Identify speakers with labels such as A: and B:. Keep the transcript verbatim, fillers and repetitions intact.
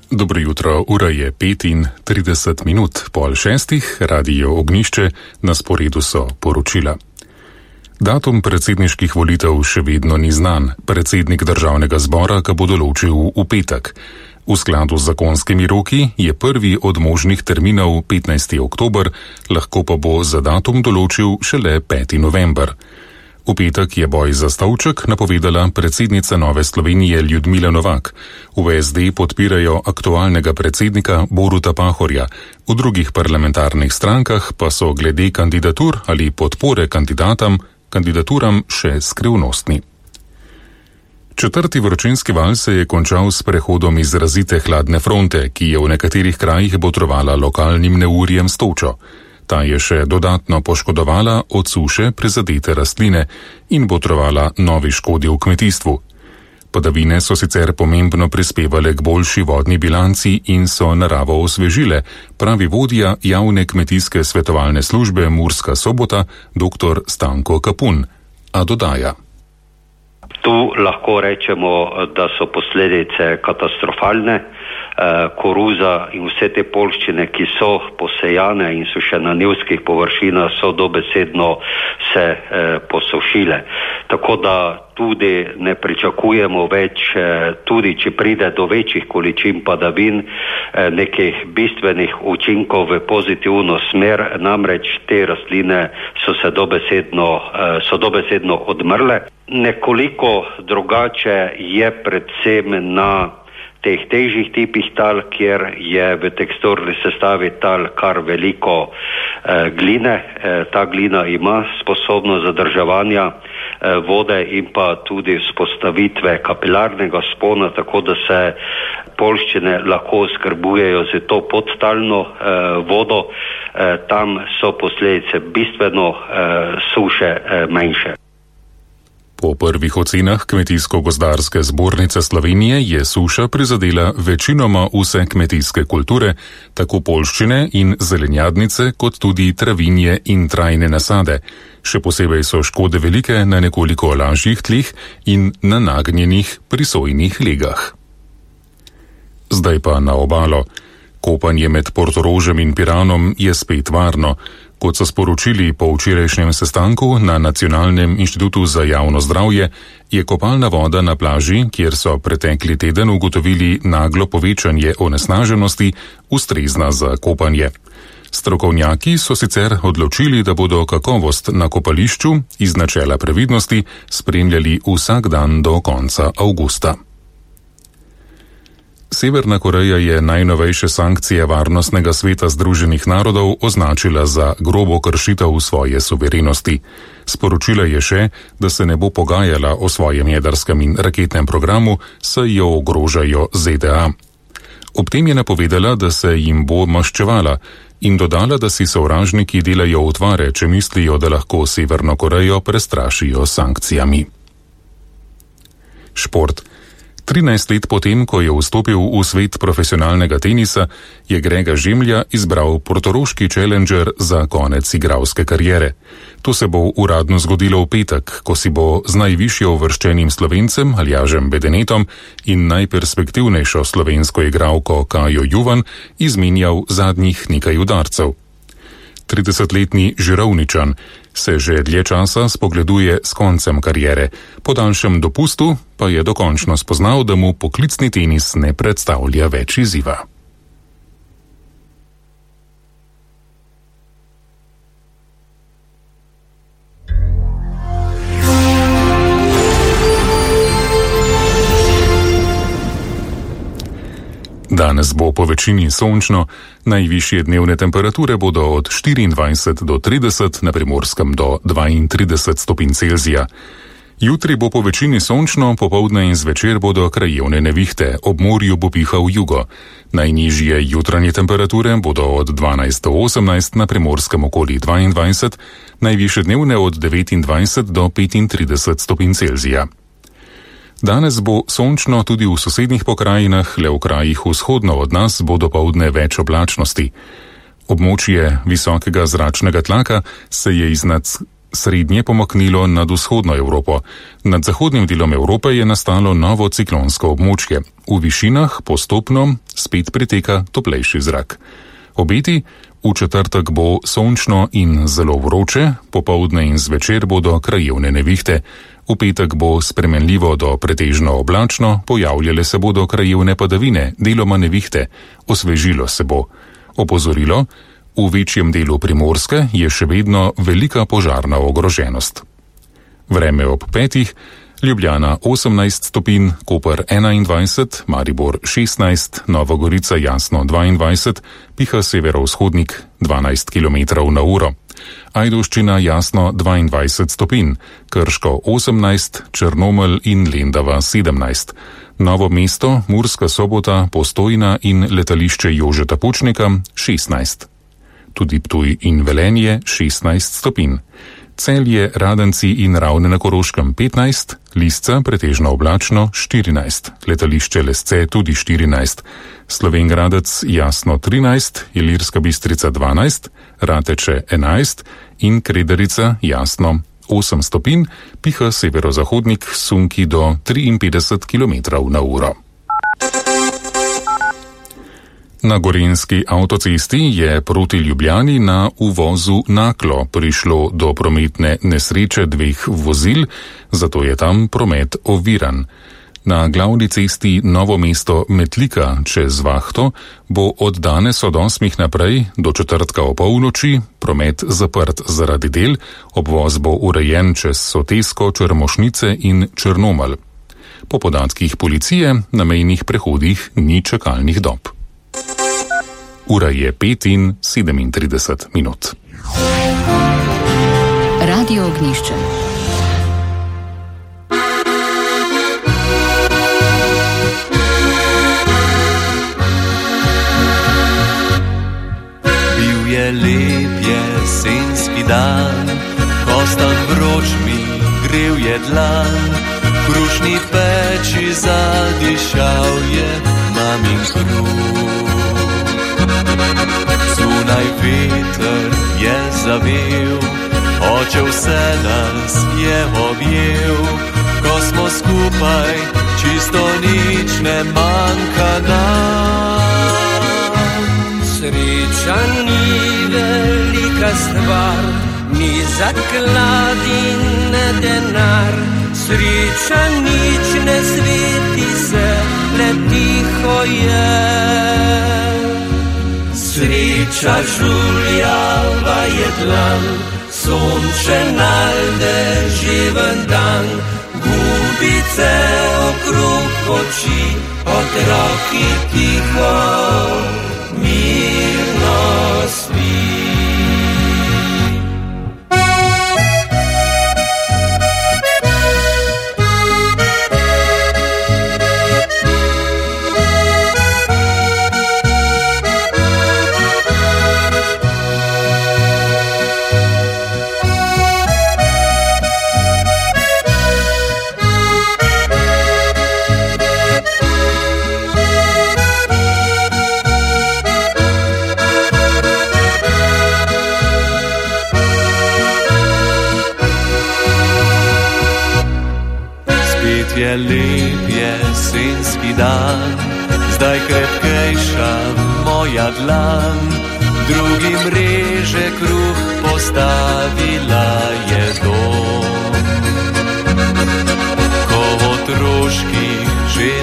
A: Dobro jutro, ura je petintrideset minut, pol šestih, Radio Ognjišče, na sporedu so poročila. Datum predsedniških volitev še vedno ni znan, predsednik državnega zbora ga bo določil v petek. V skladu z zakonskimi roki je prvi od možnih terminov petnajsti oktober, lahko pa bo za datum določil šele peti november. V petek je boj za stolček napovedala predsednica Nove Slovenije Ljudmila Novak. V es de podpirajo aktualnega predsednika Boruta Pahorja, v drugih parlamentarnih strankah pa so glede kandidatur ali podpore kandidatam, kandidaturam še skrivnostni. Četrti vročinski val se je končal s prehodom izrazite hladne fronte, ki je v nekaterih krajih botrovala lokalnim neurjem s točo. Ta je še dodatno poškodovala od suše prizadete rastline in botrovala novi škodi v kmetijstvu. Padavine so sicer pomembno prispevale k boljši vodni bilanci in so naravo osvežile, pravi vodja javne kmetijske svetovalne službe Murska Sobota, dr. Stanko Kapun. A dodaja.
B: Tu lahko rečemo, da so posledice katastrofalne. Koruza in vse te poljščine, ki so posejane in so še na njivskih površinah, so dobesedno se eh, posušile. Tako da tudi ne pričakujemo več, eh, tudi če pride do večjih količin padavin, eh, nekih bistvenih učinkov v pozitivno smer, namreč te rastline so se dobesedno, eh, so dobesedno odmrle. Nekoliko drugače je predvsem na teh težjih tipih tal, kjer je v teksturni sestavi tal kar veliko eh, gline. Eh, ta glina ima sposobnost zadrževanja eh, vode in pa tudi vzpostavitve kapilarnega spona, tako da se poljščine lahko skrbujejo z to podtalno eh, vodo. Eh, tam so posledice bistveno eh, suše eh, manjše.
A: Po prvih ocenah Kmetijsko-gozdarske zbornice Slovenije je suša prizadela večinoma vse kmetijske kulture, tako poljščine in zelenjadnice, kot tudi travinje in trajne nasade. Še posebej so škode velike na nekoliko lažjih tleh in na nagnjenih prisojnih legah. Zdaj pa na obalo. Kopanje med Portorožem in Piranom je spet varno. Kot so sporočili po včerajšnjem sestanku na Nacionalnem inštitutu za javno zdravje, je kopalna voda na plaži, kjer so pretekli teden ugotovili naglo povečanje onesnaženosti, ustrezna za kopanje. Strokovnjaki so sicer odločili, da bodo kakovost na kopališču iz načela previdnosti spremljali vsak dan do konca avgusta. Severna Koreja je najnovejše sankcije Varnostnega sveta Združenih narodov označila za grobo kršitev svoje suverenosti. Sporočila je še, da se ne bo pogajala o svojem jedrskem in raketnem programu, saj jo ogrožajo ze de a. Ob tem je napovedala, da se jim bo maščevala in dodala, da si sovražniki delajo utvare, če mislijo, da lahko Severno Korejo prestrašijo s sankcijami. Šport. trinajst let potem, ko je vstopil v svet profesionalnega tenisa, je Grega Žemlja izbral portoroški challenger za konec igralske kariere. To se bo uradno zgodilo v petek, ko si bo z najvišjo uvrščenim Slovencem Aljažem Bedenetom in najperspektivnejšo slovensko igralko Kajo Juvan izmenjal zadnjih nekaj udarcev. tridesetletni Žirovničan se že dlje časa spogleduje s koncem kariere. Po daljšem dopustu pa je dokončno spoznal, da mu poklicni tenis ne predstavlja več izziva. Danes bo po večini sončno, najvišje dnevne temperature bodo od štiriindvajset do trideset, na Primorskem do dvaintrideset stopinj Celzija. Jutri bo po večini sončno, popoldne in zvečer bodo krajevne nevihte, ob morju bo pihal jugo. Najnižje jutranje temperature bodo od dvanajst do osemnajst, na Primorskem okoli dvaindvajset, najvišje dnevne od devetindvajset do petintrideset stopinj Celzija. Danes bo sončno tudi v sosednjih pokrajinah, le v krajih vzhodno od nas bo dopoldne več oblačnosti. Območje visokega zračnega tlaka se je iznad srednje pomaknilo nad vzhodno Evropo. Nad zahodnim delom Evrope je nastalo novo ciklonsko območje. V višinah postopno spet priteka toplejši zrak. Obeti: v četrtek bo sončno in zelo vroče, popoldne in zvečer bodo krajevne nevihte. V petek bo spremenljivo do pretežno oblačno, pojavljale se bodo krajevne padavine, deloma nevihte, osvežilo se bo. Opozorilo: v večjem delu Primorske je še vedno velika požarna ogroženost. Vreme ob petih: Ljubljana osemnajst stopinj, Koper enaindvajset, Maribor šestnajst, Nova Gorica jasno dvaindvajset, piha severovzhodnik dvanajst kilometrov na uro. Ajdovščina jasno dvaindvajset stopinj, Krško osemnajst, Črnomelj in Lendava sedemnajst. Novo mesto, Murska Sobota, Postojna in letališče Jožeta Pučnika šestnajst. Tudi Ptuj in Velenje šestnajst stopinj. Celje, Radenci in Ravne na Koroškem petnajst, Lisca pretežno oblačno štirinajst, letališče Lesce tudi štirinajst, Slovenj Gradec jasno trinajst, Ilirska Bistrica dvanajst, Rateče enajst in Kredarica jasno osem stopinj, piha severozahodnik sunki do triinpetdeset kilometrov na uro. Na gorenjski avtocesti je proti Ljubljani na uvozu Naklo prišlo do prometne nesreče dveh vozil, zato je tam promet oviran. Na glavni cesti Novo mesto Metlika čez Vahto bo od danes od osmih naprej do četrtka o polnoči promet zaprt zaradi del, obvoz bo urejen čez Sotesko, Črmošnice in Črnomelj. Po podatkih policije na mejnih prehodih ni čakalnih dob. Ura je pet in sedemintrideset minut.
C: Radio Ognjišče.
D: Bil je lep jesenski dan, kostan vroč mi grel je dlan, v krušni peči zadišal je mamin kruh. Zunaj veter je zavel, oče vse nas je objel, ko smo skupaj, čisto nič ne manjka nam.
E: Sreča ni velika stvar, ni zaklad in ne denar, sreča nič ne sveti se, le tiho je. Sreča žuljava je dlan, sončen al deževen dan, gubice okrog oči, otroki tiho, mirno spi.
D: Je lep jesenski dan, zdaj krepkejša moja dlan, drugim reže kruh postavila je dom. Ko v otroških že